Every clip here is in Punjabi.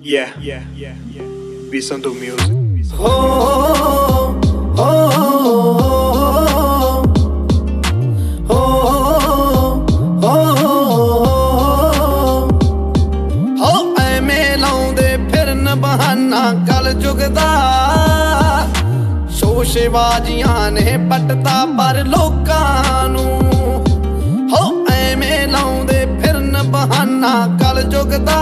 Be some do music. ਐਵੇਂ ਲਾਉਂਦੇ ਫਿਰਨ ਬਹਾਨਾ ਕਲ ਯੁਗ ਦਾ ਸ਼ੋਸ਼ੇਬਾਜ਼ੀਆਂ ਨੇ ਪੱਟਤਾ ਪਰ ਲੋਕਾਂ ਨੂੰ ਹੋ ਐਵੇਂ ਲਾਉਂਦੇ ਫਿਰਨ ਬਹਾਨਾ ਕਲ ਯੁਗ ਦਾ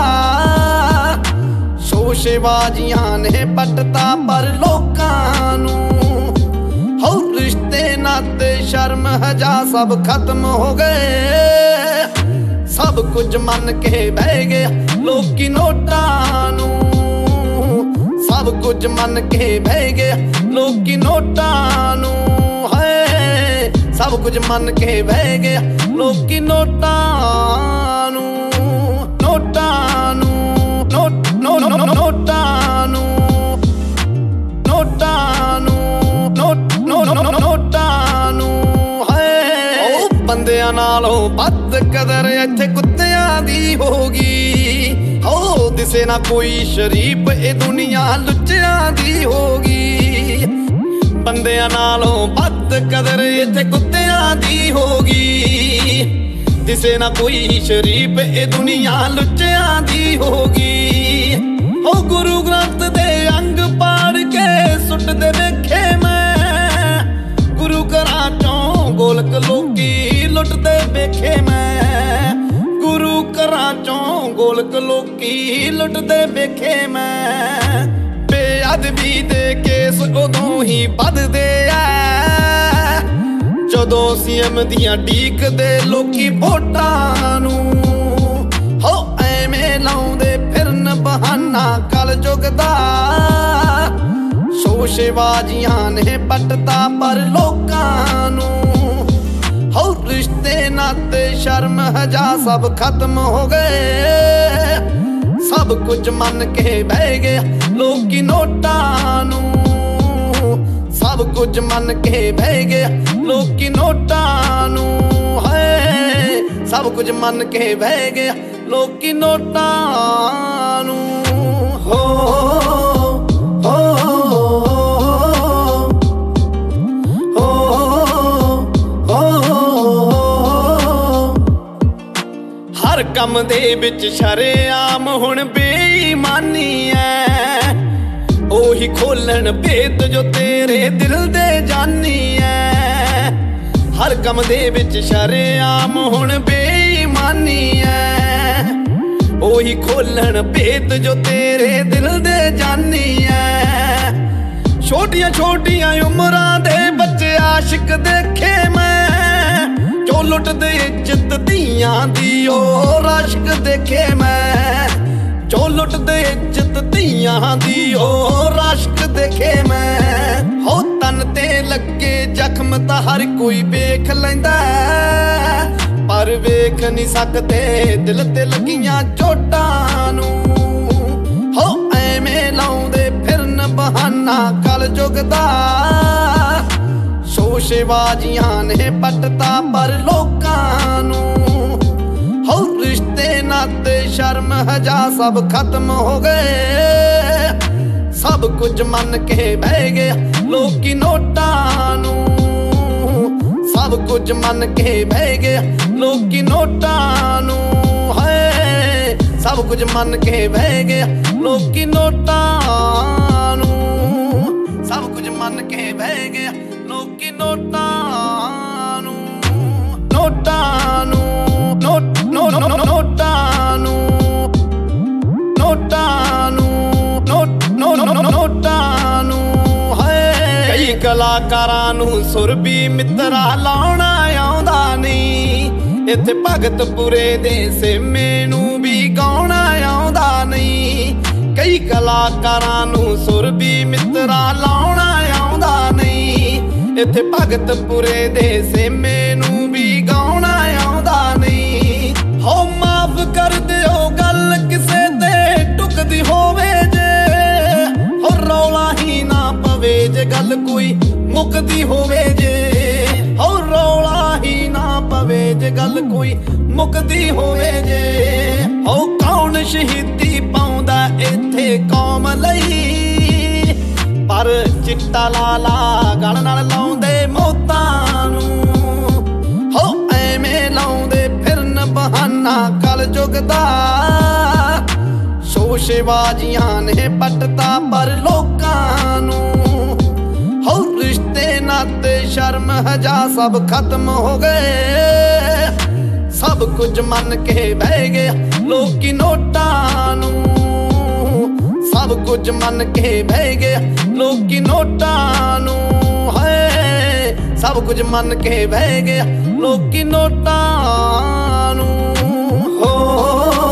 ਸ਼ੋਸ਼ੇਬਾਜ਼ੀਆਂ ਨੇ ਪੱਟਤਾ ਪਰ ਲੋਕਾਂ ਨੂੰ ਹੋ ਰਿਸ਼ਤੇ ਨਾਤੇ ਸ਼ਰਮ ਹਜਾ ਸਭ ਖਤਮ ਹੋ ਗਏ ਸਭ ਕੁਝ ਮੰਨ ਕੇ ਬਹਿ ਗਏ ਲੋਕੀ ਨੋਟਾਂ ਨੂੰ ਸਭ ਕੁਝ ਮੰਨ ਕੇ ਬਹਿ ਗਏ ਲੋਕੀ ਨੋਟਾਂ ਨੂੰ ਹੈ ਸਭ ਕੁਝ ਮੰਨ ਕੇ ਬਹਿ ਗਏ ਲੋਕੀ ਨੋਟਾਂ ਨੂੰ ਨੋਟਾਂ ਨੂੰ ਨੋਟਾਂ ਨੂੰ ਨੋਟਾਂ ਨੂੰ ਨੋਟਾਂ ਨੂੰ ਹੈ ਉਹ ਬੰਦਿਆਂ ਨਾਲੋਂ ਵੱਧ ਕਦਰ ਇੱਥੇ ਕੁੱਤਿਆਂ ਦੀ ਹੋ ਗਈ ਹੋ ਦਿਸੇ ਨਾ ਕੋਈ ਸ਼ਰੀਫ ਇਹ ਦੁਨੀਆ ਲੁੱਚਿਆਂ ਦੀ ਹੋ ਗਈ ਬੰਦਿਆਂ ਨਾਲੋਂ ਵੱਧ ਕਦਰ ਇੱਥੇ ਕੁੱਤਿਆਂ ਦੀ ਹੋ ਗਈ ਦਿਸੇ ਨਾ ਕੋਈ ਸ਼ਰੀਫ ਇਹ ਦੁਨੀਆ ਲੁੱਚਿਆਂ ਦੀ ਹੋ ਗਈ ਹੋ ਗੁਰੂ ਗ੍ਰੰਥ ਦੇ ਅੰਗ ਪਾੜ ਕੇ ਸੁੱਟਦੇ ਵੇਖੇ ਮੈਂ ਗੁਰੂ ਘਰਾਂ ਚੋਂ ਗੋਲਕ ਲੋਕੀ ਲੁੱਟਦੇ ਵੇਖੇ ਮੈਂ ਗੁਰੂ ਘਰਾਂ ਚੋਂ ਗੋਲਕ ਲੋਕੀ ਲੁੱਟਦੇ ਵੇਖੇ ਮੈਂ ਬੇਅਦਬੀ ਦੇ ਕੇਸ ਉਦੋਂ ਹੀ ਵੱਧਦੇ ਐ ਜਦੋਂ ਸੀਐਮ ਦੀਆਂ ਢੀਕਦੇ ਲੋਕੀ ਵੋਟਾਂ ਨੂੰ ਹੋ ਐਵੇਂ ਲਾਉਂਦੇ ਫਿਰਨ ਬਹਾਨਾ ਕਲ ਯੁਗ ਦਾ ਸ਼ੋਸ਼ੇਬਾਜ਼ੀਆਂ ਨੇ ਪੱਟਤਾ ਪਰ ਲੋਕਾਂ ਨੂੰ ਹੋ ਰਿਸ਼ਤੇ ਨਾਤੇ ਸ਼ਰਮ ਹਜਾ ਸਭ ਖਤਮ ਹੋ ਗਏ ਸਭ ਕੁਝ ਮੰਨ ਕੇ ਬਹਿ ਗਏ ਲੋਕੀ ਨੋਟਾਂ ਨੂੰ ਸਭ ਕੁਝ ਮੰਨ ਕੇ ਬਹਿ ਗਏ ਲੋਕੀ ਨੋਟਾਂ ਨੂੰ ਹੈ ਸਭ ਕੁਝ ਮੰਨ ਕੇ ਬਹਿ ਗਏ ਲੋਕੀ ਨੋਟਾਂ ਨੂੰ ਹਰ ਕੰਮ ਦੇ ਵਿੱਚ ਸ਼ਰੇਆਮ ਹੁਣ ਬੇਈਮਾਨੀ ਐ ਉਹੀ ਖੋਲਣ ਭੇਤ ਜੋ ਤੇਰੇ ਦਿਲ ਦੇ ਜਾਨੀ ਐ ਹਰ ਕੰਮ ਦੇ ਵਿੱਚ ਸ਼ਰੇਆਮ ਹੁਣ ਬੇਈਮਾਨੀ ਐ ਉਹੀ ਖੋਲਣ ਭੇਤ ਜੋ ਤੇਰੇ ਦਿਲ ਦੇ ਜਾਨੀ ਐ ਛੋਟੀਆਂ ਛੋਟੀਆਂ ਉਮਰਾਂ ਦੇ ਬੱਚੇ ਆਸ਼ਿਕ ਦੇਖੇ ਮੈਂ ਜੋ ਲੁੱਟਦੇ ਇੱਜ਼ਤ ਧੀਆਂ ਦੀ ਉਹ ਆਸ਼ਿਕ ਦੇਖੇ ਮੈਂ ਜੋ ਲੁੱਟਦੇ ਇੱਜ਼ਤ ਧੀਆਂ ਦੀ ਉਹ ਆਸ਼ਿਕ ਦੇਖੇ ਮੈਂ ਹੋ ਤਨ ਤੇ ਲੱਗੇ ਜ਼ਖਮ ਤਾਂ ਹਰ ਕੋਈ ਵੇਖ ਲੈਂਦਾ ਪਰ ਵੇਖ ਨਹੀਂ ਸਕਦੇ ਦਿਲ ਤੇ ਲੱਗੀਆਂ ਚੋਟਾਂ ਨੂੰ ਹੋ ਐਵੇਂ ਲਾਉਂਦੇ ਫਿਰਨ ਬਹਾਨਾ ਕਲ ਯੁਗ ਦਾ ਸ਼ੋਸ਼ੇਬਾਜ਼ੀਆਂ ਨੇ ਪੱਟਤਾ ਪਰ ਲੋਕਾਂ ਨੂੰ ਹੋ ਰਿਸ਼ਤੇ ਨਾਤੇ ਸ਼ਰਮ ਹਜਾ ਸਭ ਖਤਮ ਹੋ ਗਏ ਸਭ ਕੁਝ ਮੰਨ ਕੇ ਬਹਿ ਗਏ ਲੋਕੀ ਨੋਟਾਂ ਨੂੰ ਸਭ ਕੁਝ ਮੰਨ ਕੇ ਬਹਿ ਗਏ ਲੋਕੀ ਨੋਟਾਂ ਨੂੰ ਹੈ ਸਭ ਕੁਝ ਮੰਨ ਕੇ ਬਹਿ ਗਏ ਲੋਕੀ ਨੋਟਾਂ ਨੂੰ ਸਭ ਕੁਝ ਮੰਨ ਕੇ ਬਹਿ ਗਏ ਲੋਕੀ ਨੋਟਾਂ ਨੂੰ ਨੋਟਾਂ ਨੂੰ ਨੋਟਾਂ ਨੂੰ ਨੋਟਾਂ ਨੂੰ ਨੋਟਾਂ ਨੂੰ ਹੈ ਕਈ ਕਲਾਕਾਰਾਂ ਨੂੰ ਸੁਰ ਵੀ ਮਿੱਤਰਾ ਲਾਉਣਾ ਆਉਂਦਾ ਨਹੀਂ ਇੱਥੇ ਭਗਤਪੁਰੇ ਦੇ ਸੇਮੇ ਨੂੰ ਵੀ ਗਾਉਣਾ ਆਉਂਦਾ ਨਹੀਂ ਕਈ ਕਲਾਕਾਰਾਂ ਨੂੰ ਸੁਰ ਵੀ ਮਿੱਤਰਾ ਲਾਉਣਾ ਆਉਂਦਾ ਨਹੀਂ ਇੱਥੇ ਭਗਤਪੁਰੇ ਦੇ ਸੇਮੇ ਨੂੰ ਵੀ ਗਾਉਣਾ ਆਉਂਦਾ ਨਹੀਂ ਹੋ ਮਾਫ ਕਰ ਦਿਓ ਗੱਲ ਕਿਸੇ ਤੇ ਟੁਕਦੀ ਹੋਵੇ ਜੇ ਹੋ ਰੌਲਾ ਹੀ ਨਾ ਪਵੇ ਜੇ ਗੱਲ ਕੋਈ ਮੁੱਕਦੀ ਹੋਵੇ ਜੇ ਹੋ ਰੌਲਾ ਹੀ ਨਾ ਪਵੇ ਜੇ ਗੱਲ ਕੋਈ ਮੁੱਕਦੀ ਹੋਵੇ ਜੇ ਹੋ ਕੌਣ ਸ਼ਹੀਦੀ ਪਾਉਂਦਾ ਇੱਥੇ ਕੌਮ ਲਈ। ਪਰ ਚਿੱਟਾ ਲਾਲਾ ਗਲ ਨਾਲ ਲਾਉਂਦੇ ਮੌਤਾਂ ਨੂੰ, ਹੋ ਐਵੇਂ ਲਾਉਂਦੇ ਫਿਰਨ ਬਹਾਨਾ ਕਲ ਯੁੱਗ ਦਾ। ਸ਼ੋਸ਼ੇਬਾਜ਼ੀਆਂ ਨੇ ਪੱਟਤਾ ਪਰ ਲੋਕਾਂ ਨੂੰ, ਹੋ ਰਿਸ਼ਤੇ ਨਾਤੇ ਸ਼ਰਮ ਹਜਾ ਸਭ ਖਤਮ ਹੋ ਗਏ। ਸਭ ਕੁਝ ਮੰਨ ਕੇ ਬਹਿ ਗਏ ਲੋਕੀ ਨੋਟਾਂ ਨੂੰ, ਸਭ ਕੁਝ ਮੰਨ ਕੇ ਬਹਿ ਗਏ ਲੋਕੀ ਨੋਟਾਂ ਨੂੰ। ਹਾਏ ਸਭ ਕੁਝ ਮੰਨ ਕੇ ਬਹਿ ਗਏ ਲੋਕੀ ਨੋਟਾਂ ਨੂੰ। ਹੋ